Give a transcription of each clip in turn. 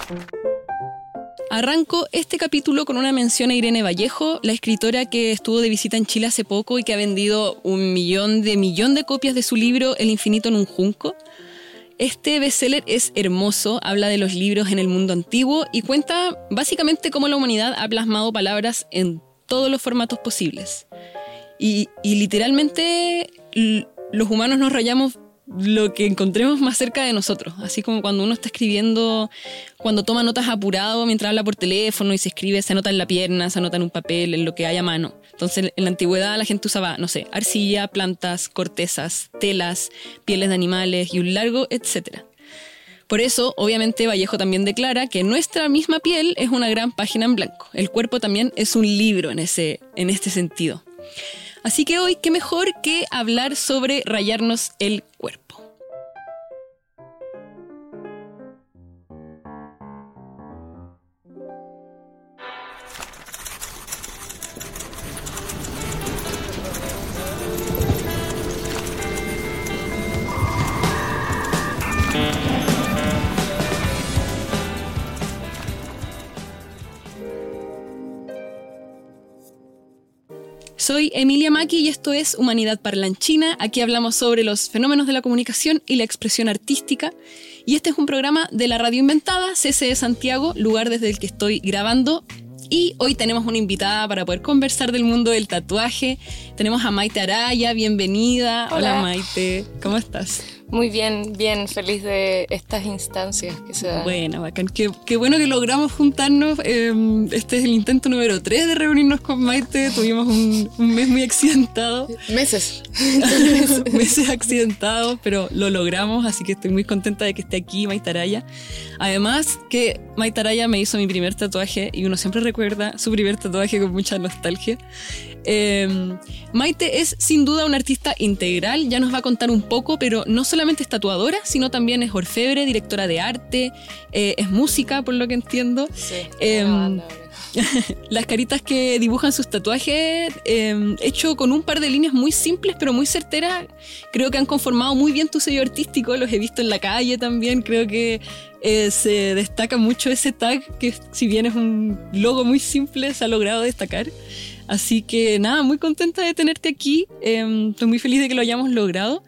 Arranco este capítulo con una mención a Irene Vallejo, la escritora que estuvo de visita en Chile hace poco y que ha vendido un millón de copias de su libro El infinito en un junco. Este bestseller es hermoso, habla de los libros en el mundo antiguo y cuenta básicamente cómo la humanidad ha plasmado palabras en todos los formatos posibles. Y literalmente los humanos nos rayamos lo que encontremos más cerca de nosotros, así como cuando uno está escribiendo, cuando toma notas apurado mientras habla por teléfono y se escribe, se anota en la pierna, se anota en un papel, en lo que hay a mano. Entonces en la antigüedad la gente usaba, no sé, arcilla, plantas, cortezas, telas, pieles de animales y un largo etcétera. Por eso, obviamente, Vallejo también declara que nuestra misma piel es una gran página en blanco. El cuerpo también es un libro en este sentido. Así que hoy, qué mejor que hablar sobre rayarnos el cuerpo. Soy Emilia Maki y esto es Humanidad Parlanchina. Aquí hablamos sobre los fenómenos de la comunicación y la expresión artística. Y este es un programa de la Radio Inventada, CCE Santiago, lugar desde el que estoy grabando. Y hoy tenemos una invitada para poder conversar del mundo del tatuaje. Tenemos a Maite Araya, bienvenida. Hola Maite, ¿cómo estás? Muy bien, feliz de estas instancias que se dan. Bueno, bacán. Qué bueno que logramos juntarnos. Este es el intento número 3 de reunirnos con Maite. Tuvimos un mes muy accidentado. Meses accidentados, pero lo logramos, así que estoy muy contenta de que esté aquí Maite Araya. Además que Maite Araya me hizo mi primer tatuaje y uno siempre recuerda su primer tatuaje con mucha nostalgia. Maite es sin duda una artista integral, ya nos va a contar un poco, pero no solamente es tatuadora, sino también es orfebre, directora de arte, es música, por lo que entiendo. Sí, las caritas que dibujan sus tatuajes, hecho con un par de líneas muy simples pero muy certeras, creo que han conformado muy bien tu sello artístico. Los he visto en la calle también, creo que se destaca mucho ese tag, que si bien es un logo muy simple, se ha logrado destacar. Así que nada, muy contenta de tenerte aquí, estoy muy feliz de que lo hayamos logrado.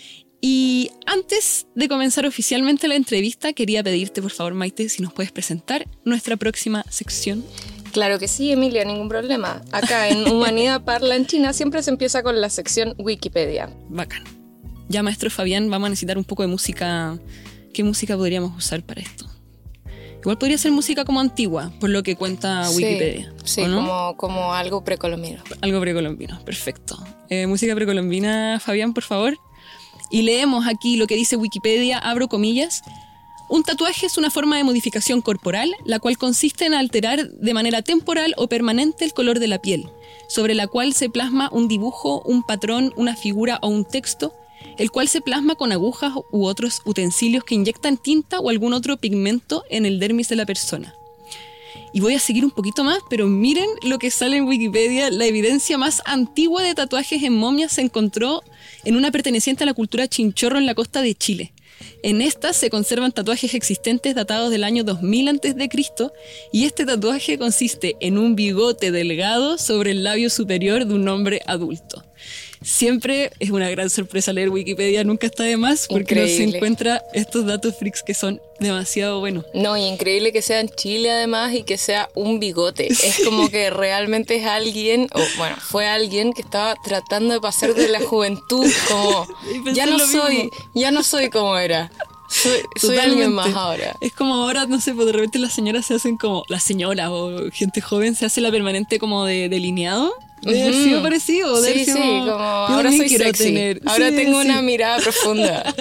Y antes de comenzar oficialmente la entrevista, quería pedirte, por favor, Maite, si nos puedes presentar nuestra próxima sección. Claro que sí, Emilia, ningún problema. Acá en Humanidad Parlanchina siempre se empieza con la sección Wikipedia. Bacán. Ya, maestro Fabián, vamos a necesitar un poco de música. ¿Qué música podríamos usar para esto? Igual podría ser música como antigua, por lo que cuenta Wikipedia. Sí, ¿no? como algo precolombino. Algo precolombino, perfecto. Música precolombina, Fabián, por favor. Y leemos aquí lo que dice Wikipedia, abro comillas. Un tatuaje es una forma de modificación corporal, la cual consiste en alterar de manera temporal o permanente el color de la piel, sobre la cual se plasma un dibujo, un patrón, una figura o un texto, el cual se plasma con agujas u otros utensilios que inyectan tinta o algún otro pigmento en el dermis de la persona. Y voy a seguir un poquito más, pero miren lo que sale en Wikipedia. La evidencia más antigua de tatuajes en momias se encontró en una perteneciente a la cultura chinchorro en la costa de Chile. En estas se conservan tatuajes existentes datados del año 2000 a.C. y este tatuaje consiste en un bigote delgado sobre el labio superior de un hombre adulto. Siempre es una gran sorpresa leer Wikipedia, nunca está de más, porque no se encuentra estos datos freaks que son demasiado buenos. No, y increíble que sea en Chile además y que sea un bigote. Es como que realmente es alguien, o bueno, fue alguien que estaba tratando de pasar de la juventud, como ya no soy como era. Soy alguien más ahora. Es como ahora, no sé, pues de repente las señoras se hacen como, las señoras o gente joven se hace la permanente como de delineado. Debe haber sido parecido. Sí, como ahora soy sexy. Ahora tengo una mirada profunda.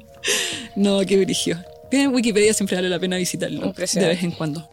No, qué brillo. En Wikipedia siempre vale la pena visitarlo de vez en cuando.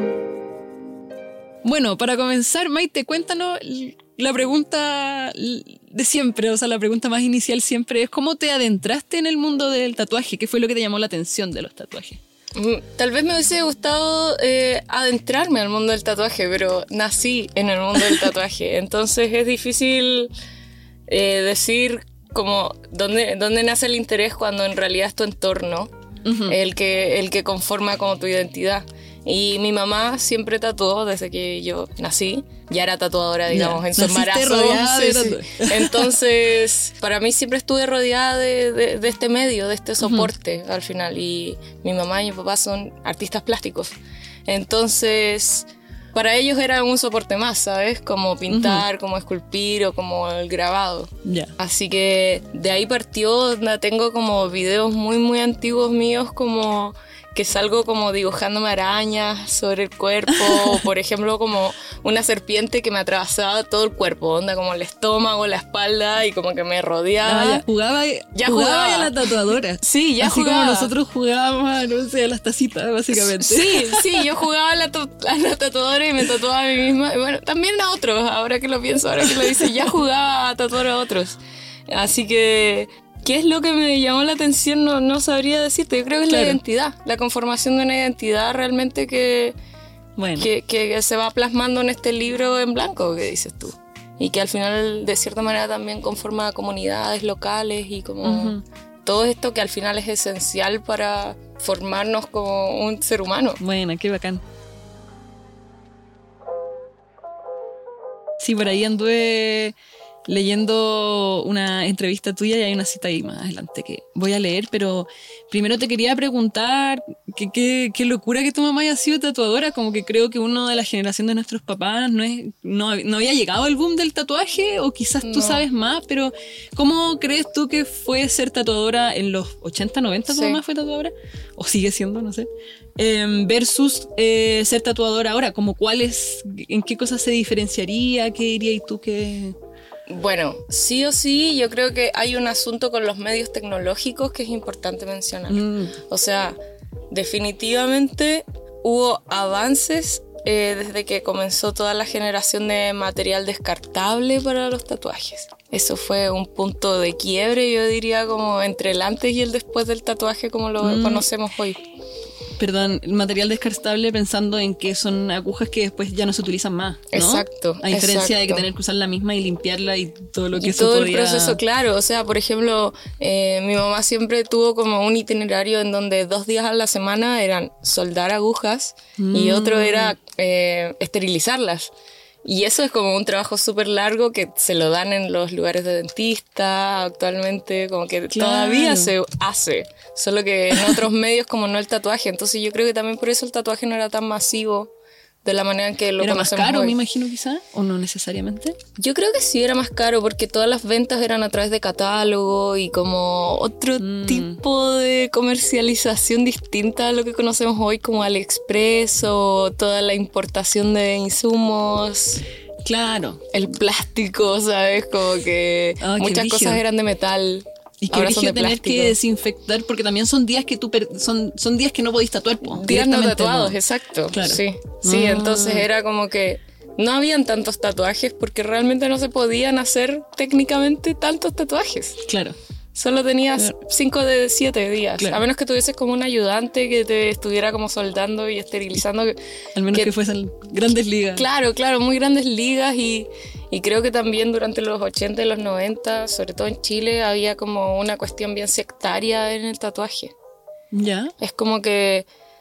Bueno, para comenzar, Maite, cuéntanos la pregunta de siempre, o sea, la pregunta más inicial siempre es ¿cómo te adentraste en el mundo del tatuaje? ¿Qué fue lo que te llamó la atención de los tatuajes? Tal vez me hubiese gustado adentrarme al mundo del tatuaje, pero nací en el mundo del tatuaje. Entonces es difícil decir como dónde nace el interés cuando en realidad es tu entorno el que conforma como tu identidad. Y mi mamá siempre tatuó desde que yo nací. Ya era tatuadora, digamos, en su embarazo. Rodeada de Entonces, para mí siempre estuve rodeada de este medio, de este soporte al final. Y mi mamá y mi papá son artistas plásticos. Entonces, para ellos era un soporte más, ¿sabes? Como pintar, como esculpir o como el grabado. Así que de ahí partió. Tengo como videos muy, muy antiguos míos como que salgo como dibujándome arañas sobre el cuerpo, o por ejemplo como una serpiente que me atravesaba todo el cuerpo, onda como el estómago, la espalda y como que me rodeaba. Jugaba a la tatuadora. Sí, ya así jugaba. Como nosotros jugábamos, no sé, a las tacitas, básicamente. Sí, yo jugaba a la tatuadora y me tatuaba a mí misma. Y bueno, también a otros, ahora que lo pienso, ahora que lo dices, ya jugaba a tatuar a otros. Así que ¿qué es lo que me llamó la atención? No sabría decirte. Yo creo que es la identidad, la conformación de una identidad realmente que se va plasmando en este libro en blanco que dices tú. Y que al final, de cierta manera, también conforma comunidades locales y como todo esto que al final es esencial para formarnos como un ser humano. Bueno, qué bacán. Sí, por ahí anduve leyendo una entrevista tuya y hay una cita ahí más adelante que voy a leer, pero primero te quería preguntar qué locura que tu mamá haya sido tatuadora, como que creo que uno de la generación de nuestros papás no había llegado el boom del tatuaje, o quizás tú sabes más, pero ¿cómo crees tú que fue ser tatuadora en los 80, 90? ¿Tu mamá fue tatuadora? ¿O sigue siendo? No sé. Versus ser tatuadora ahora, como ¿en qué cosas se diferenciaría? ¿Qué dirías tú que...? Bueno, sí o sí, yo creo que hay un asunto con los medios tecnológicos que es importante mencionar. O sea, definitivamente hubo avances desde que comenzó toda la generación de material descartable para los tatuajes. Eso fue un punto de quiebre, yo diría, como entre el antes y el después del tatuaje como lo conocemos hoy. Perdón, el material descartable pensando en que son agujas que después ya no se utilizan más, ¿no? Exacto. A diferencia de que tener que usar la misma y limpiarla y todo lo que eso todo podía... el proceso, claro. O sea, por ejemplo, mi mamá siempre tuvo como un itinerario en donde 2 días a la semana eran soldar agujas y otro era esterilizarlas. Y eso es como un trabajo súper largo que se lo dan en los lugares de dentista actualmente, como que todavía se hace, solo que en otros medios como no el tatuaje. Entonces yo creo que también por eso el tatuaje no era tan masivo de la manera en que lo conocemos hoy. ¿Era más caro, me imagino, quizá? ¿O no necesariamente? Yo creo que sí era más caro porque todas las ventas eran a través de catálogo y como otro tipo de comercialización distinta a lo que conocemos hoy, como AliExpress o toda la importación de insumos. Claro. El plástico, ¿sabes? Como que muchas cosas eran de metal. Y que origen tener que desinfectar, porque también son días que son días que no podéis tatuar. Días no tatuados, exacto. Claro. Sí, entonces era como que no habían tantos tatuajes porque realmente no se podían hacer técnicamente tantos tatuajes. Claro. Solo tenías 5 de 7 días. Claro. A menos que tuvieses como un ayudante que te estuviera como soldando y esterilizando. Al menos que fuesen grandes ligas. Claro, muy grandes ligas y creo que también durante los 80 y los 90, sobre todo en Chile, había como una cuestión bien sectaria en el tatuaje. ¿Ya? Es como que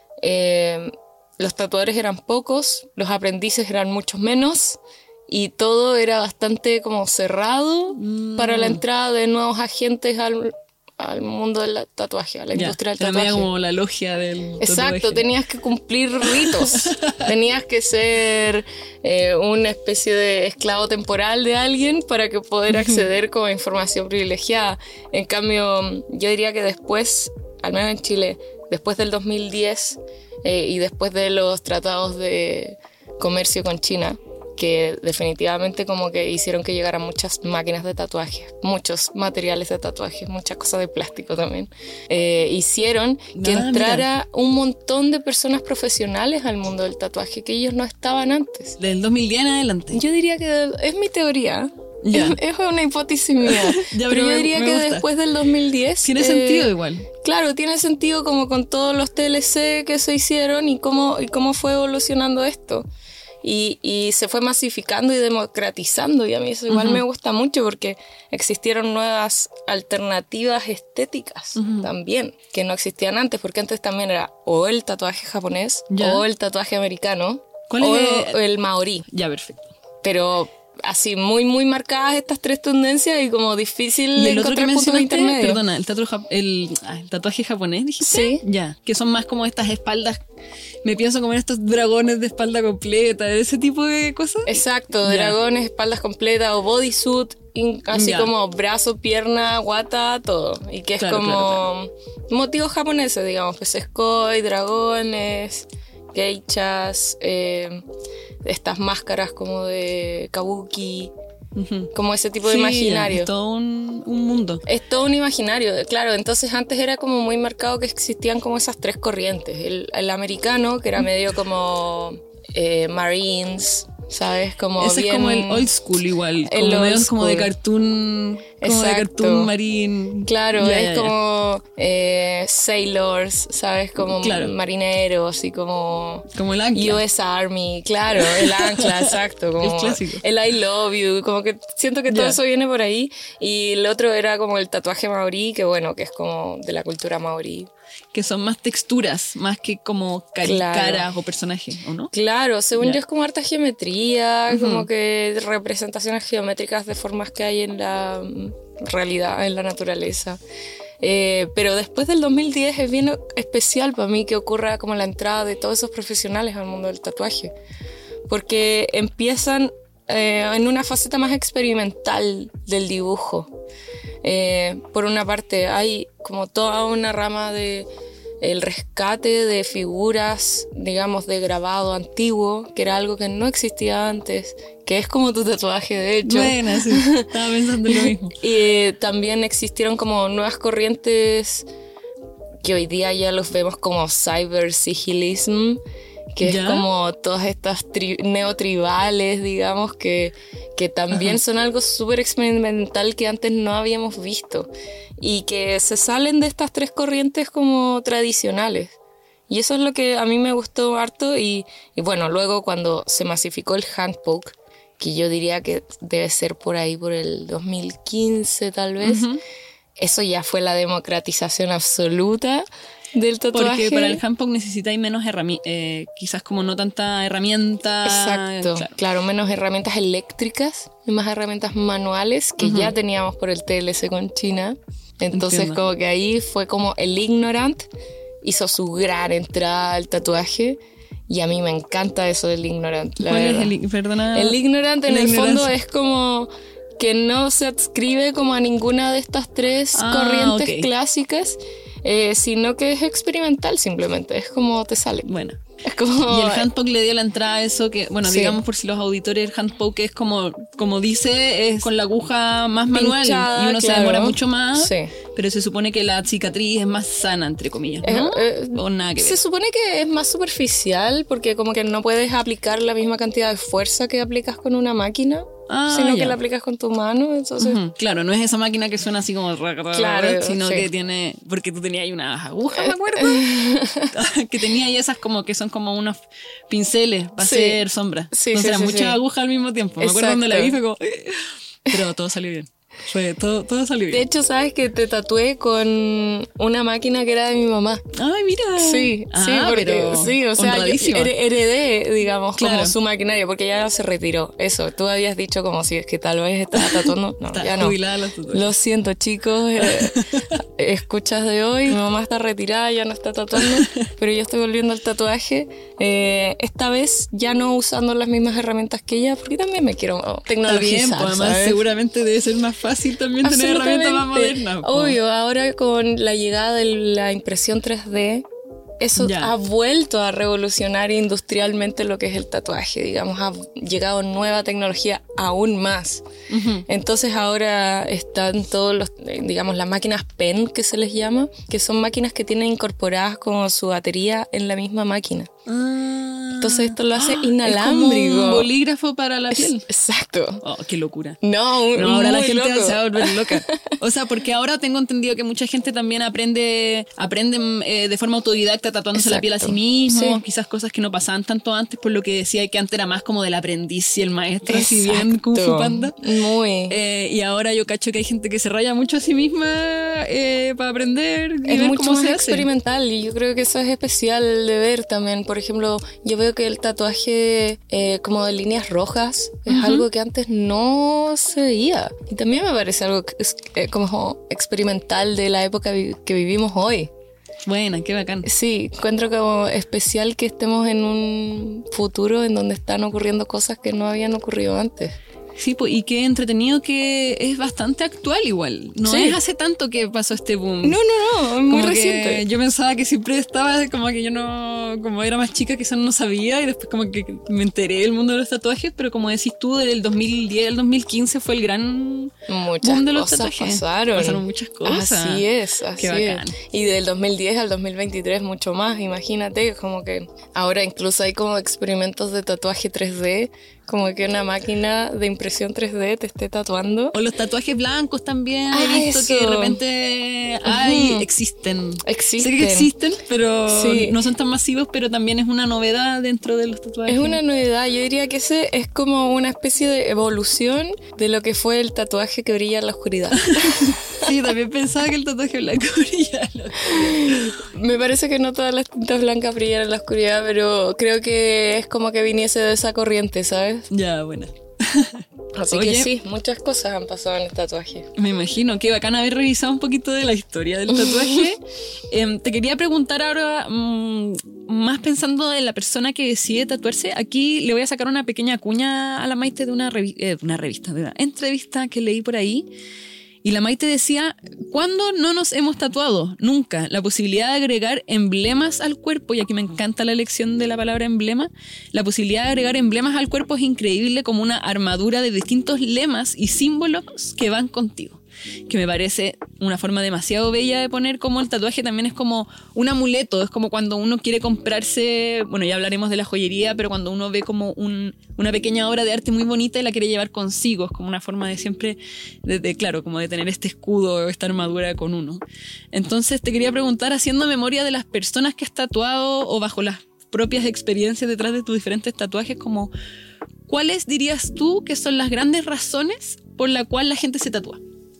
los tatuadores eran pocos, los aprendices eran muchos menos y todo era bastante como cerrado para la entrada de nuevos agentes al mundo del tatuaje, a la industria del tatuaje. Era como la logia del tatuaje. Exacto, tenías que cumplir ritos. Tenías que ser una especie de esclavo temporal de alguien para que poder acceder con información privilegiada. En cambio, yo diría que después, al menos en Chile, después del 2010 y después de los tratados de comercio con China, que definitivamente como que hicieron que llegaran muchas máquinas de tatuaje, muchos materiales de tatuaje, muchas cosas de plástico también, hicieron que entrara un montón de personas profesionales al mundo del tatuaje que ellos no estaban antes. Del 2010 en adelante. Yo diría que es mi teoría. Es una hipótesis mía. Pero yo diría que después del 2010... Tiene sentido igual. Claro, tiene sentido como con todos los TLC que se hicieron y cómo fue evolucionando esto. y se fue masificando y democratizando, y a mí eso igual me gusta mucho porque existieron nuevas alternativas estéticas también, que no existían antes, porque antes también era o el tatuaje japonés o el tatuaje americano o el maorí. Ya, perfecto. Pero así muy muy marcadas estas tres tendencias y como difícil encontrar puntos intermedios. Perdona, el tatuaje japonés, dijiste. Sí. Ya, que son más como estas espaldas. Me pienso como en estos dragones de espalda completa, ese tipo de cosas. Exacto, dragones, espaldas completas o bodysuit, así como brazo, pierna, guata, todo. Y que es como motivos japoneses, digamos, peces koi, dragones, geishas, estas máscaras como de kabuki, como ese tipo de imaginario. Es todo un mundo. Es todo un imaginario, claro. Entonces antes era como muy marcado que existían como esas tres corrientes. El americano, que era medio como Marines, ¿sabes? Como ese bien, es como el old school igual, como medio como de cartoon, como de cartoon marine. Claro, es como sailors, ¿sabes? Como marineros y como el ancla. US Army, claro, el ancla, exacto. Como el clásico. El I love you, como que siento que todo eso viene por ahí. Y el otro era como el tatuaje maorí, que bueno, que es como de la cultura maorí. Que son más texturas, más que como caras o personajes, ¿o no? Claro, según yo es como harta geometría, como que representaciones geométricas de formas que hay en la realidad, en la naturaleza. Pero después del 2010 es bien especial para mí que ocurra como la entrada de todos esos profesionales al mundo del tatuaje. Porque empiezan en una faceta más experimental del dibujo. Por una parte hay como toda una rama de el rescate de figuras, digamos, de grabado antiguo, que era algo que no existía antes, que es como tu tatuaje, de hecho. Bueno, sí, estaba pensando en lo mismo. Y también existieron como nuevas corrientes que hoy día ya los vemos como cyber-sigilism, que es como todas estas neotribales, digamos, que también son algo súper experimental que antes no habíamos visto y que se salen de estas tres corrientes como tradicionales. Y eso es lo que a mí me gustó harto y bueno, luego cuando se masificó el handpoke, que yo diría que debe ser por ahí por el 2015 tal vez, eso ya fue la democratización absoluta del tatuaje. Porque para el handpoke necesitáis menos quizás como no tanta herramienta. Exacto, claro, menos herramientas eléctricas y más herramientas manuales que ya teníamos por el TLC con China. Entonces como que ahí fue como el Ignorant hizo su gran entrada al tatuaje y a mí me encanta eso del Ignorant. ¿Cuál es el Ignorant en el fondo es como que no se adscribe como a ninguna de estas tres corrientes clásicas, sino que es experimental simplemente, es como te sale. Bueno. Es como, y el handpoke le dio la entrada a eso que, bueno, digamos por si los auditores, el handpoke es como dice, es con la aguja más manual pinchada, y uno se demora mucho más, sí. Pero se supone que la cicatriz es más sana, entre comillas, ¿no? O nada que ver. Se supone que es más superficial porque como que no puedes aplicar la misma cantidad de fuerza que aplicas con una máquina. Sino que la aplicas con tu mano, entonces... Claro, no es esa máquina que suena así como... Claro, sino que tiene... Porque tú tenías ahí unas agujas, me acuerdo. Que tenía ahí esas como que son como unos pinceles para hacer sombras. Entonces eran muchas agujas al mismo tiempo. Me acuerdo cuando la vi fue como... Pero todo salió bien. Todo salió bien. De hecho, ¿sabes que te tatué con una máquina que era de mi mamá? Ay, mira. Sí, porque o sea, heredé, digamos, como su maquinaria, porque ya se retiró. Eso, tú habías dicho como si es que tal vez estaba tatuando. No, ya no. Lo siento, chicos. Escuchas de hoy, mi mamá está retirada, ya no está tatuando, pero yo estoy volviendo al tatuaje. Esta vez ya no usando las mismas herramientas que ella, porque también me quiero tecnologizar. Está bien, pues además seguramente debe ser más fácil también tener herramientas más modernas. Obvio, ahora con la llegada de la impresión 3D, eso ha vuelto a revolucionar industrialmente lo que es el tatuaje, digamos, ha llegado nueva tecnología aún más. Entonces ahora están todos los, digamos, las máquinas pen que se les llama, que son máquinas que tienen incorporadas como su batería en la misma máquina. Entonces Entonces esto lo hace inalámbrico. Es como un bolígrafo para la piel. Exacto. Oh, qué locura. No, ahora la gente loco. se va a volver loca. O sea, porque ahora tengo entendido que mucha gente también aprende de forma autodidacta tatuándose la piel a sí mismo, sí. Quizás cosas que no pasaban tanto antes, por lo que decía que antes era más como del aprendiz y el maestro, si bien Kung Fu Panda. Muy. Y ahora yo cacho que hay gente que se raya mucho a sí misma para aprender y es ver mucho cómo más se experimental hace. Y yo creo que eso es especial de ver también. Por ejemplo, yo veo que el tatuaje como de líneas rojas es algo que antes no se veía. Y también me parece algo como experimental de la época que vivimos hoy. Buena, qué bacán. Sí, encuentro como especial que estemos en un futuro en donde están ocurriendo cosas que no habían ocurrido antes. Sí, pues, y qué entretenido que es bastante actual igual. No sí. Es hace tanto que pasó este boom. No, es muy reciente. Yo pensaba que siempre estaba, como que yo no, como era más chica quizás no sabía y después como que me enteré del mundo de los tatuajes, pero como decís tú, del 2010 al 2015 fue el gran boom de los tatuajes. Pasaron muchas cosas. Así es, qué bacán. Y del 2010 al 2023 mucho más, imagínate, como que ahora incluso hay como experimentos de tatuaje 3D, como que una máquina de impresión 3D te esté tatuando. O los tatuajes blancos también. He visto eso. Que de repente existen. Sé que existen, pero no son tan masivos, pero también es una novedad dentro de los tatuajes. Es una novedad. Yo diría que ese es como una especie de evolución de lo que fue el tatuaje que brilla en la oscuridad. Sí, también pensaba que el tatuaje blanco brillaba en la oscuridad. Me parece que no todas las tintas blancas brillan en la oscuridad, pero creo que es como que viniese de esa corriente, ¿sabes? Ya, bueno. Así que sí, muchas cosas han pasado en el tatuaje. Me imagino, qué bacán haber revisado un poquito de la historia del tatuaje. Te quería preguntar ahora, más pensando en la persona que decide tatuarse, aquí le voy a sacar una pequeña cuña a la Maite de una entrevista que leí por ahí. Y la Maite decía, ¿cuándo no nos hemos tatuado? Nunca. La posibilidad de agregar emblemas al cuerpo, y aquí me encanta la elección de la palabra emblema, la posibilidad de agregar emblemas al cuerpo es increíble, como una armadura de distintos lemas y símbolos que van contigo. Que me parece una forma demasiado bella de poner, como el tatuaje también es como un amuleto, es como cuando uno quiere comprarse, bueno, ya hablaremos de la joyería, pero cuando uno ve como una pequeña obra de arte muy bonita y la quiere llevar consigo, es como una forma de siempre, claro, como de tener este escudo, esta armadura con uno. Entonces te quería preguntar, haciendo memoria de las personas que has tatuado o bajo las propias experiencias detrás de tus diferentes tatuajes, como, ¿cuáles dirías tú que son las grandes razones por la cual la gente se tatúa?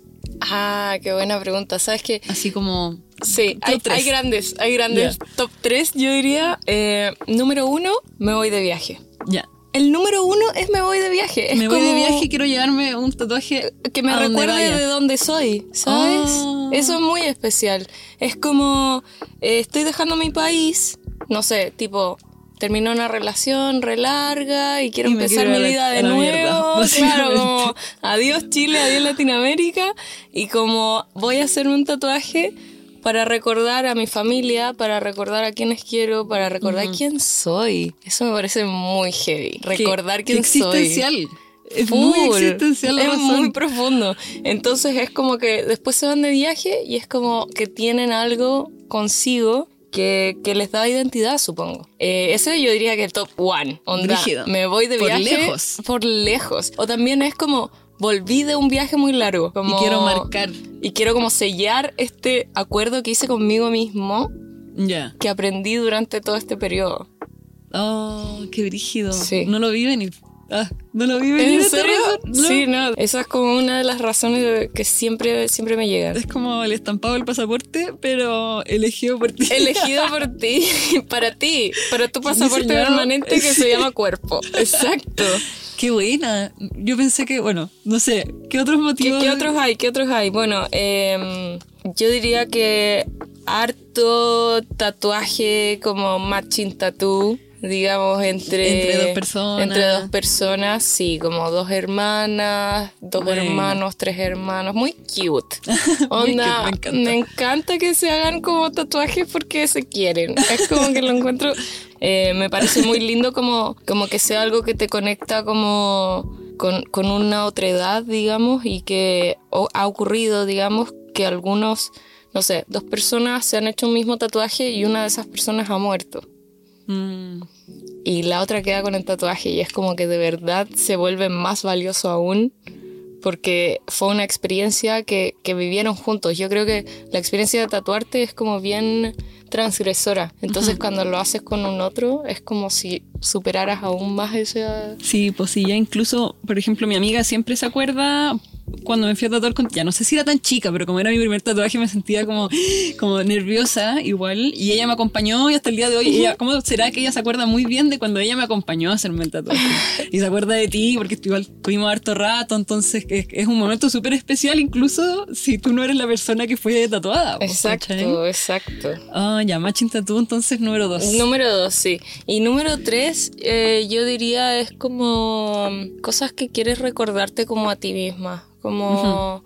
Ah, qué buena pregunta. ¿Sabes qué? Así como... Sí, hay grandes. Yeah. Top 3, yo diría. Número 1, me voy de viaje. Ya. El número 1 es me voy de viaje. Es me voy de viaje y quiero llevarme un tatuaje que me recuerde de dónde soy, ¿sabes? Eso es muy especial. Es como, estoy dejando mi país, no sé, tipo... Terminó una relación re larga y quiero empezar mi vida de nuevo. Mierda, claro, como adiós Chile, adiós Latinoamérica. Y como voy a hacerme un tatuaje para recordar a mi familia, para recordar a quienes quiero, para recordar quién soy. Eso me parece muy heavy. Recordar quién soy. Existencial. Es muy existencial la razón. Es muy profundo. Entonces es como que después se van de viaje y es como que tienen algo consigo que les da identidad, supongo. Ese yo diría que el top 1. Onda, me voy de viaje. Por lejos. O también es como, volví de un viaje muy largo. Como, y quiero marcar. Y quiero como sellar este acuerdo que hice conmigo mismo. Ya. Que aprendí durante todo este periodo. Oh, qué brígido. Sí. No lo vi venir. No lo vi venir. ¿En serio? No. Sí, no. Esa es como una de las razones que siempre me llegan. Es como el estampado del pasaporte, pero elegido por ti. Elegido por ti, para tu pasaporte permanente que se llama cuerpo. Exacto. Qué buena. Yo pensé que, bueno, no sé, ¿qué otros motivos? ¿Qué otros hay? Bueno, yo diría que harto tatuaje como matching tattoo. Digamos, entre dos personas, sí, como 2 hermanas, 2 hermanos, 3 hermanos, muy cute. Onda, me encanta que se hagan como tatuajes porque se quieren. Es como que lo encuentro, me parece muy lindo como que sea algo que te conecta como con una otra edad, digamos, y que ha ocurrido, digamos, que algunos, no sé, 2 personas se han hecho un mismo tatuaje y una de esas personas ha muerto. y la otra queda con el tatuaje, y es como que de verdad se vuelve más valioso aún porque fue una experiencia que vivieron juntos. Yo creo que la experiencia de tatuarte es como bien transgresora. Entonces, cuando lo haces con un otro, es como si superaras aún más esa... Sí, pues sí, ya incluso, por ejemplo, mi amiga siempre se acuerda cuando me fui a tatuar con... Ya no sé si era tan chica, pero como era mi primer tatuaje me sentía como nerviosa igual. Y ella me acompañó y hasta el día de hoy, ella, ¿cómo será que ella se acuerda muy bien de cuando ella me acompañó a hacerme el tatuaje? Y se acuerda de ti porque igual tuvimos harto rato, entonces es un momento súper especial incluso si tú no eres la persona que fue tatuada. Exacto, ¿cachai? exacto. Ya, Matching Tattoo, entonces número 2. Número 2, sí. Y número 3, yo diría es como cosas que quieres recordarte como a ti misma. Como...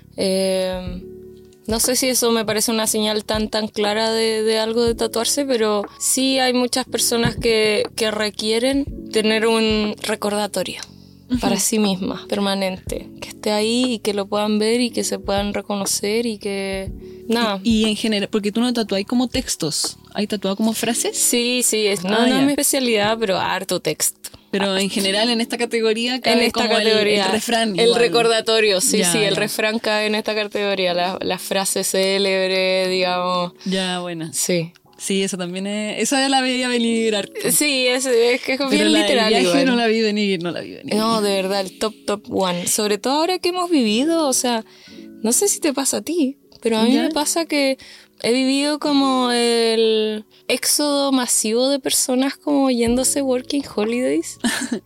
no sé si eso me parece una señal tan clara de algo de tatuarse, pero sí hay muchas personas que requieren tener un recordatorio para sí mismas, permanente. Que esté ahí y que lo puedan ver y que se puedan reconocer y que... Nada. Y en general, porque tú no tatuáis como textos, ¿hay tatuado como frases? Sí, no es mi especialidad, pero harto texto. Pero en general en esta categoría cae en esta como categoría, el refrán. El igual. Recordatorio, sí, el refrán cae en esta categoría, la frase célebre, digamos. Ya, buena. Sí. Sí, eso también es... Esa ya la veía venir harto. Sí, es que es bien literal. Pero igual. no la vi venir. No, de verdad, el top one. Sobre todo ahora que hemos vivido, o sea, no sé si te pasa a ti, pero a mí me pasa que he vivido como el éxodo masivo de personas como yéndose working holidays.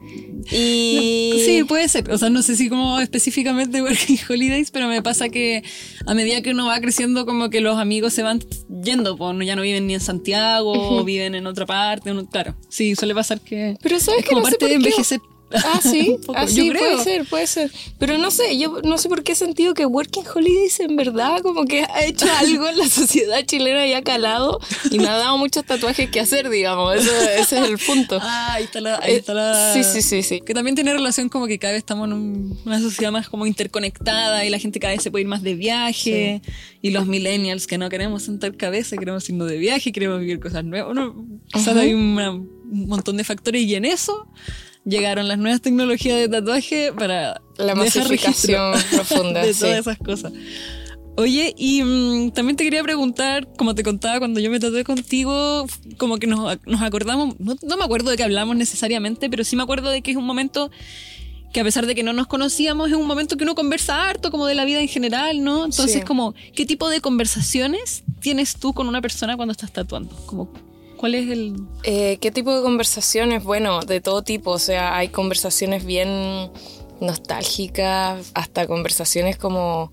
Y... Sí, puede ser. O sea, no sé si como específicamente working holidays, pero me pasa que a medida que uno va creciendo como que los amigos se van yendo, pues ya no viven ni en Santiago, o viven en otra parte. Claro, sí, suele pasar que... Pero ¿sabes es como que no parte de envejecer. Ah, sí, yo creo. puede ser. Pero no sé, yo no sé por qué he sentido que Working Holidays en verdad como que ha hecho algo en la sociedad chilena y ha calado y me ha dado muchos tatuajes que hacer, digamos. Ese es el punto. Ahí está la... Sí. Que también tiene relación como que cada vez estamos en una sociedad más como interconectada y la gente cada vez se puede ir más de viaje, y los millennials que no queremos sentar cabeza, queremos irnos de viaje, queremos vivir cosas nuevas. Quizás hay un montón de factores y en eso llegaron las nuevas tecnologías de tatuaje para la masificación profunda de todas esas cosas. Oye, y también te quería preguntar, como te contaba cuando yo me tatué contigo, como que nos acordamos, no me acuerdo de que hablamos necesariamente, pero sí me acuerdo de que es un momento que a pesar de que no nos conocíamos, es un momento que uno conversa harto como de la vida en general, ¿no? Entonces, como, ¿qué tipo de conversaciones tienes tú con una persona cuando estás tatuando? Como, ¿cuál es el...? ¿Qué tipo de conversaciones? Bueno, de todo tipo. O sea, hay conversaciones bien nostálgicas, hasta conversaciones como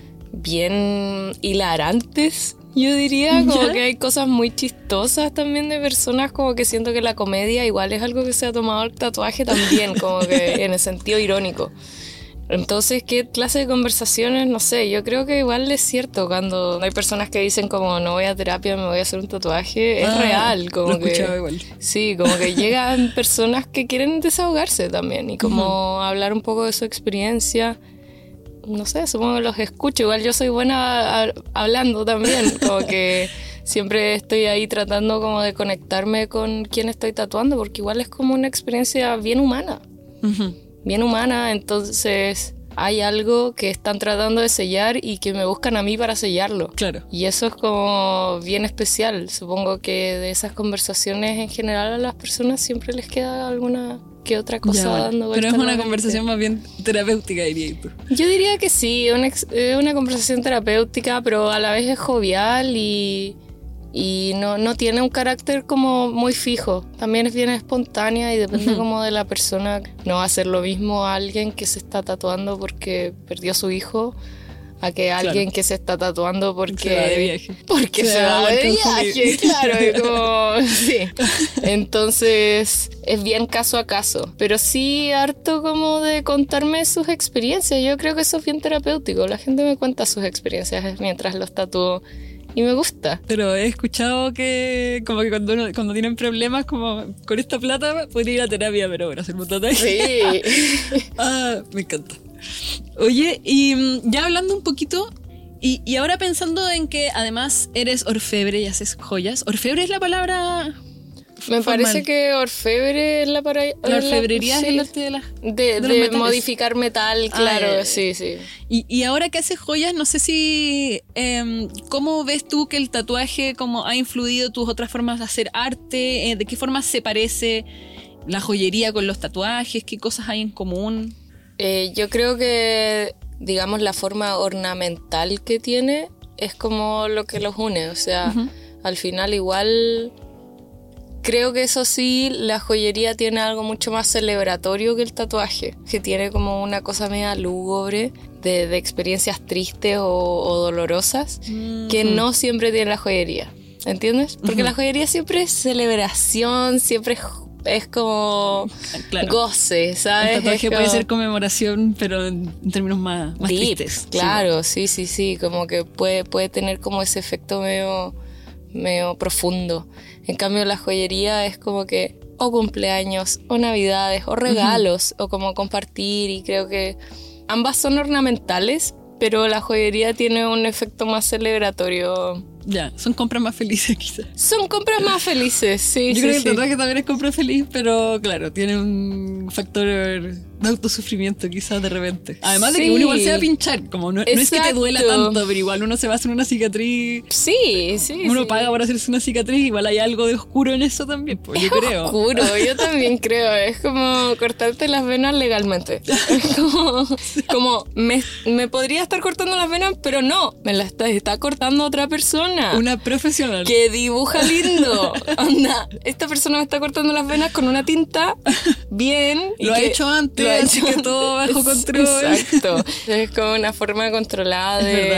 bien hilarantes, yo diría. Como que hay cosas muy chistosas también de personas, como que siento que la comedia igual es algo que se ha tomado el tatuaje también, como que en el sentido irónico. Entonces, ¿qué clase de conversaciones? No sé, yo creo que igual es cierto cuando hay personas que dicen como no voy a terapia, me voy a hacer un tatuaje, es real. Como lo escuchaba igual. Sí, como que llegan personas que quieren desahogarse también y como hablar un poco de su experiencia. No sé, supongo que los escucho, igual yo soy buena hablando también, como que siempre estoy ahí tratando como de conectarme con quien estoy tatuando, porque igual es como una experiencia bien humana. Bien humana, entonces hay algo que están tratando de sellar y que me buscan a mí para sellarlo. Claro. Y eso es como bien especial. Supongo que de esas conversaciones en general a las personas siempre les queda alguna que otra cosa dando vuelta. Pero es una conversación más bien terapéutica, diría tú. Yo diría que sí, es una conversación terapéutica, pero a la vez es jovial y no tiene un carácter como muy fijo. También es bien espontánea y depende como de la persona. No va a ser lo mismo a alguien que se está tatuando porque perdió a su hijo a que alguien que se está tatuando porque se va de viaje. Porque se va de viaje, claro. Como, sí. Entonces es bien caso a caso. Pero sí harto como de contarme sus experiencias. Yo creo que eso es bien terapéutico. La gente me cuenta sus experiencias mientras los tatúo. Y me gusta. Pero he escuchado que como que cuando tienen problemas, como con esta plata, podría ir a terapia, pero bueno, hacer un tatuaje. Sí. Me encanta. Oye, y ya hablando un poquito, y ahora pensando en que además eres orfebre y haces joyas. ¿Orfebre es la palabra Me parece que orfebre es la para... La orfebrería sí, es el arte de las... de modificar metal, claro, sí. Y ahora que haces joyas, no sé si... ¿cómo ves tú que el tatuaje como ha influido tus otras formas de hacer arte? ¿De qué forma se parece la joyería con los tatuajes? ¿Qué cosas hay en común? Yo creo que, digamos, la forma ornamental que tiene es como lo que los une. O sea, al final igual... Creo que eso sí, la joyería tiene algo mucho más celebratorio que el tatuaje, que tiene como una cosa media lúgubre de experiencias tristes o dolorosas, que no siempre tiene la joyería, ¿entiendes? Porque la joyería siempre es celebración, siempre es como goce, ¿sabes? El tatuaje puede ser conmemoración, pero en términos más tristes. Claro, sí, como que puede tener como ese efecto medio profundo. En cambio la joyería es como que o cumpleaños o navidades o regalos o como compartir, y creo que ambas son ornamentales, pero la joyería tiene un efecto más celebratorio. Ya, son compras más felices quizás. Son compras más felices, sí. Yo creo que el tatuaje también es compra feliz, pero claro, tiene un factor de autosufrimiento quizás de repente. Además de que uno igual se va a pinchar, como no es que te duela tanto, pero igual uno se va a hacer una cicatriz. Sí. Uno paga por hacerse una cicatriz, igual hay algo de oscuro en eso también, pues yo creo. Oscuro, yo también creo. Es como cortarte las venas legalmente. Es como me podría estar cortando las venas, pero no, me las está cortando otra persona. Una profesional. Que dibuja lindo. Onda, esta persona me está cortando las venas con una tinta bien. Lo ha hecho antes, así que todo bajo control. Exacto. Es como una forma controlada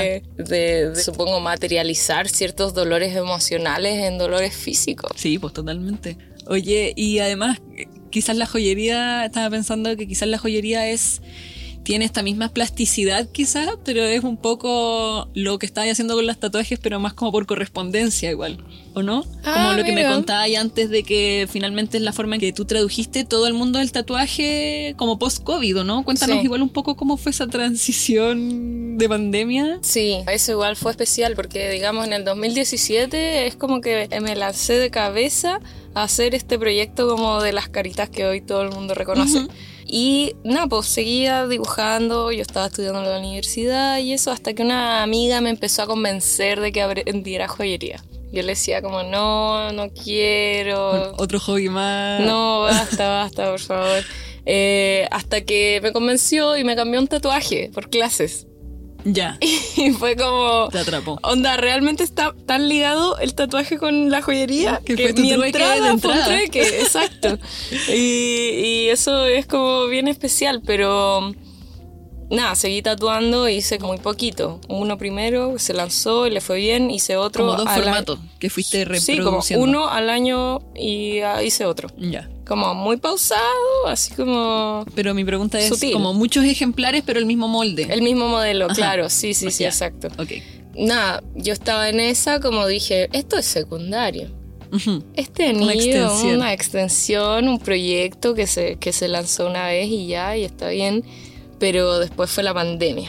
de supongo, materializar ciertos dolores emocionales en dolores físicos. Sí, pues totalmente. Oye, y además, quizás la joyería, estaba pensando que quizás la joyería tiene esta misma plasticidad quizás, pero es un poco lo que estabas haciendo con los tatuajes, pero más como por correspondencia igual, ¿o no? Como lo que me contabas antes de que finalmente es la forma en que tú tradujiste todo el mundo del tatuaje como post-COVID, ¿o no? Cuéntanos igual un poco cómo fue esa transición de pandemia. Sí, eso igual fue especial porque, digamos, en el 2017 es como que me lancé de cabeza a hacer este proyecto como de las caritas que hoy todo el mundo reconoce. Y nada, pues seguía dibujando, yo estaba estudiando en la universidad y eso, hasta que una amiga me empezó a convencer de que aprendiera joyería. Yo le decía como, no quiero. Otro hobby más. No, basta, por favor. Hasta que me convenció y me cambió un tatuaje por clases. Ya. Y fue como... Te atrapó. Onda, realmente está tan ligado el tatuaje con la joyería que fue tu mi trueque entrada fue un trueque, exacto. Y eso es como bien especial, pero... Nada, seguí tatuando, hice muy poquito. Uno primero, se lanzó y le fue bien, hice otro... Como dos formatos que fuiste reproduciendo. Sí, como uno al año y hice otro. Ya. Como muy pausado, así como... Pero mi pregunta es, sutil. Como muchos ejemplares, pero el mismo molde. El mismo modelo, claro, sí, ya. exacto. Okay. Nada, yo estaba en esa, como dije, esto es secundario. Este Una extensión, un proyecto que se lanzó una vez y ya, y está bien. Pero después fue la pandemia.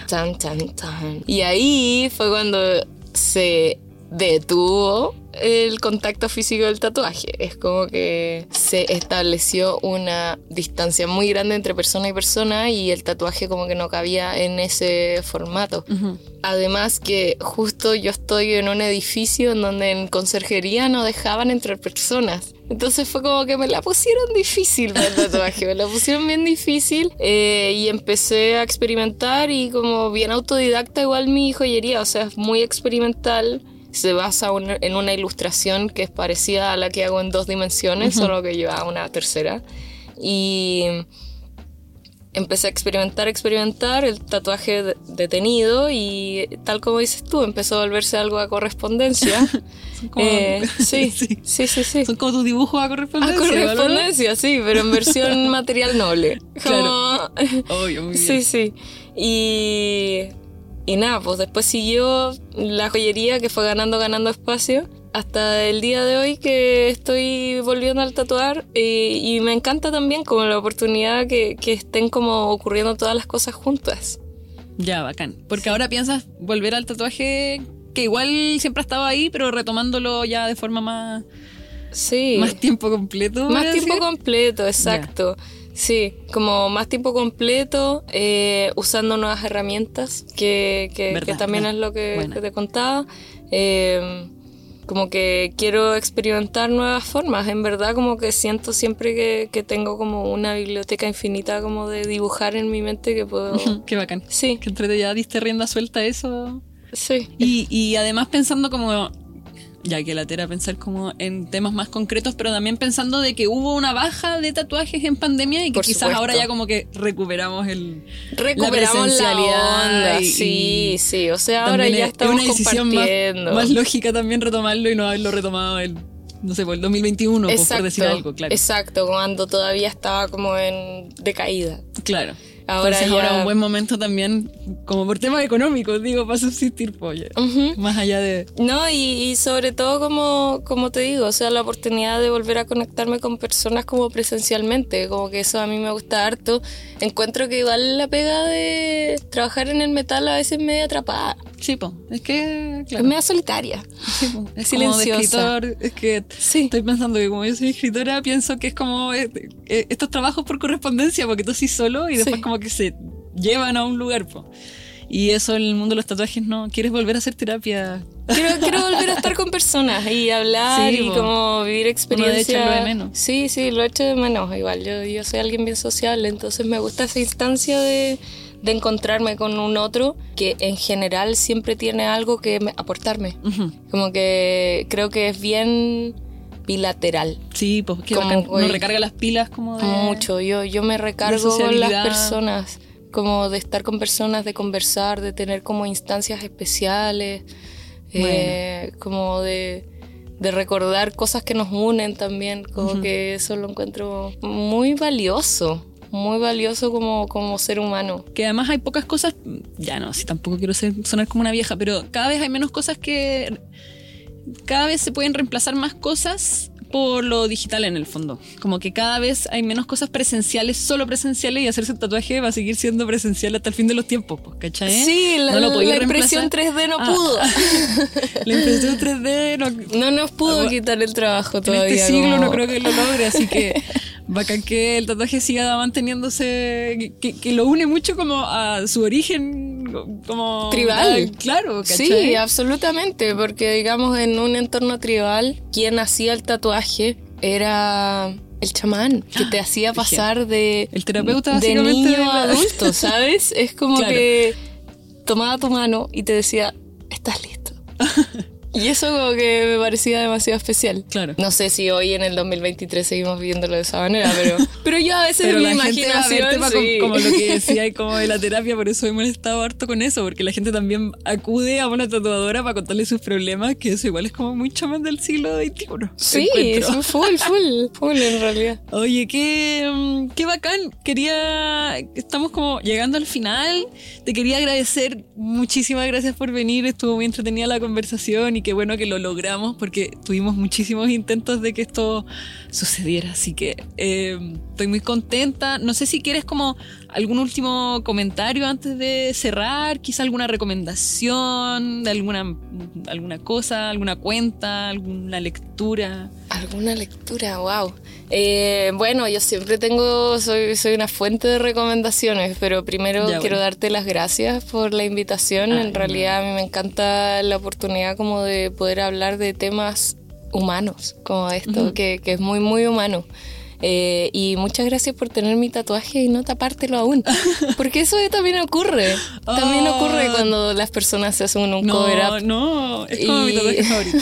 Y ahí fue cuando se detuvo el contacto físico del tatuaje. Es como que se estableció una distancia muy grande entre persona y persona y el tatuaje como que no cabía en ese formato. Además que justo yo estoy en un edificio en donde en conserjería no dejaban entrar personas. Entonces fue como que me la pusieron difícil para el tatuaje, me la pusieron bien difícil y empecé a experimentar y como bien autodidacta igual mi joyería, o sea, es muy experimental. Se basa en una ilustración que es parecida a la que hago en 2 dimensiones, solo que yo hago una tercera. Y empecé a experimentar, el tatuaje detenido y tal como dices tú, empezó a volverse algo a correspondencia. Son como... Sí. Son como tus dibujos a correspondencia. A correspondencia, ¿verdad? Sí, pero en versión material noble. Claro. Obvio, muy bien. Sí. Y nada, pues después siguió la joyería que fue ganando espacio hasta el día de hoy que estoy volviendo al tatuar y me encanta también como la oportunidad que estén como ocurriendo todas las cosas juntas. Ya, bacán. Porque ahora piensas volver al tatuaje que igual siempre ha estado ahí, pero retomándolo ya de forma Sí. Más tiempo completo. Más tiempo completo, exacto. Yeah. Sí, como más tiempo completo, usando nuevas herramientas, que también es lo que te contaba. Como que quiero experimentar nuevas formas. En verdad, como que siento siempre que tengo como una biblioteca infinita como de dibujar en mi mente que puedo... Qué bacán. Sí. Que entre ya diste rienda suelta a eso. Sí. Y además pensando como... Ya que la tera pensar como en temas más concretos, pero también pensando de que hubo una baja de tatuajes en pandemia y que quizás ahora ya como que recuperamos la presencialidad. Sí, o sea, ahora ya estamos compartiendo. Más lógica también retomarlo y no haberlo retomado el 2021, exacto, por decir algo, claro. Exacto, cuando todavía estaba como en decaída. Claro. Ahora un buen momento también, como por temas económicos, digo, para subsistir, pollo. Más allá de... No, y sobre todo, como te digo, o sea, la oportunidad de volver a conectarme con personas como presencialmente, como que eso a mí me gusta harto. Encuentro que igual la pega de trabajar en el metal a veces medio atrapada. Sí, po, es que... Claro. Es medio solitaria. Sí, po, es silenciosa. Como de escritor, es que estoy pensando que como yo soy escritora, pienso que es como estos trabajos por correspondencia, porque tú sí solo y después como que se llevan a un lugar, po. Y eso en el mundo de los tatuajes no. ¿Quieres volver a hacer terapia? Quiero volver a estar con personas y hablar y como vivir experiencias. Uno de hecho lo de menos. Sí, lo echo de menos. Igual yo soy alguien bien sociable, entonces me gusta esa instancia de encontrarme con un otro que en general siempre tiene algo que aportarme. Como que creo que es bien bilateral. Sí, pues que nos recarga las pilas como de... Mucho, yo me recargo con las personas, como de estar con personas, de conversar, de tener como instancias especiales, como de recordar cosas que nos unen también, como que eso lo encuentro muy valioso como ser humano. Que además hay pocas cosas, ya no, si tampoco quiero sonar como una vieja, pero cada vez hay menos cosas que... Cada vez se pueden reemplazar más cosas por lo digital en el fondo. Como que cada vez hay menos cosas presenciales, solo presenciales, y hacerse un tatuaje va a seguir siendo presencial hasta el fin de los tiempos, ¿cachai? Sí, la impresión 3D no pudo. La impresión 3D no nos pudo quitar el trabajo todavía. En este siglo no creo que lo logre, así que bacán que el tatuaje siga manteniéndose, que lo une mucho como a su origen como tribal. Claro, ¿cachai? Sí, absolutamente, porque digamos en un entorno tribal, quien hacía el tatuaje era el chamán, que te hacía pasar de el terapeuta de niño a adulto, ¿sabes? Es como que tomaba tu mano y te decía, ¿estás listo? Y eso como que me parecía demasiado especial. Claro. No sé si hoy en el 2023 seguimos viéndolo de esa manera, pero yo a veces en mi imaginación como lo que decía y como de la terapia, por eso he molestado harto con eso, porque la gente también acude a una tatuadora para contarle sus problemas, que eso igual es como muy chamán del siglo XXI. Sí, full en realidad. Oye, qué bacán. Estamos como llegando al final. Te quería agradecer, muchísimas gracias por venir, estuvo muy entretenida la conversación y qué bueno que lo logramos porque tuvimos muchísimos intentos de que esto sucediera, así que estoy muy contenta. No sé si quieres como algún último comentario antes de cerrar, quizá alguna recomendación de alguna cosa, alguna cuenta, alguna lectura. ¿Alguna lectura? Wow. Bueno, yo siempre soy una fuente de recomendaciones, pero primero quiero darte las gracias por la invitación. En realidad a mí me encanta la oportunidad como de poder hablar de temas humanos como esto, que es muy, muy humano. Y muchas gracias por tener mi tatuaje y no tapártelo aún, porque eso también ocurre. También ocurre cuando las personas se hacen un cover-up. No, es como mi tatuaje favorito.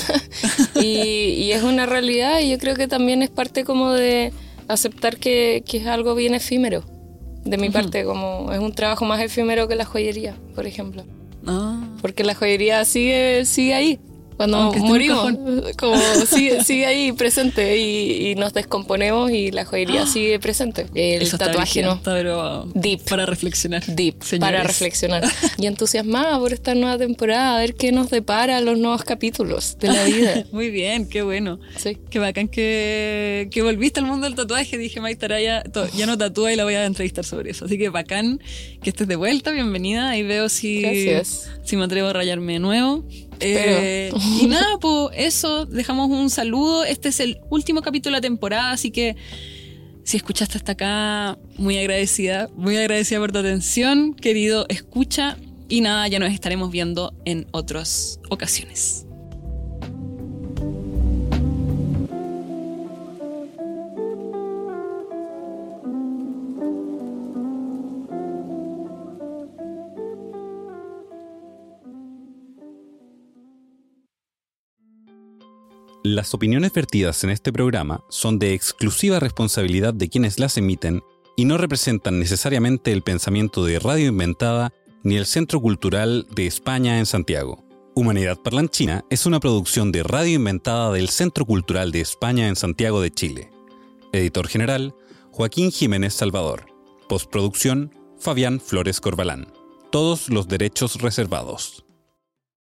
y es una realidad, y yo creo que también es parte como de aceptar que es algo bien efímero de mi parte, como es un trabajo más efímero que la joyería, por ejemplo. Porque la joyería sigue ahí. Cuando morimos, como sigue ahí presente y nos descomponemos y la joyería sigue presente. El tatuaje no. Pero deep. Para reflexionar. Deep, para reflexionar. Y entusiasmada por esta nueva temporada, a ver qué nos depara los nuevos capítulos de la vida. Muy bien, qué bueno. Sí. Qué bacán que volviste al mundo del tatuaje. Dije, Maite Araya ya no tatúa y la voy a entrevistar sobre eso. Así que bacán que estés de vuelta, bienvenida. Ahí veo si me atrevo a rayarme de nuevo. Y nada, pues eso, dejamos un saludo. Este es el último capítulo de la temporada, así que si escuchaste hasta acá, muy agradecida por tu atención, querido escucha. Y nada, ya nos estaremos viendo en otras ocasiones. Las opiniones vertidas en este programa son de exclusiva responsabilidad de quienes las emiten y no representan necesariamente el pensamiento de Radio Inventada ni el Centro Cultural de España en Santiago. Humanidad Parlanchina es una producción de Radio Inventada del Centro Cultural de España en Santiago de Chile. Editor general, Joaquín Jiménez Salvador. Postproducción, Fabián Flores Corbalán. Todos los derechos reservados.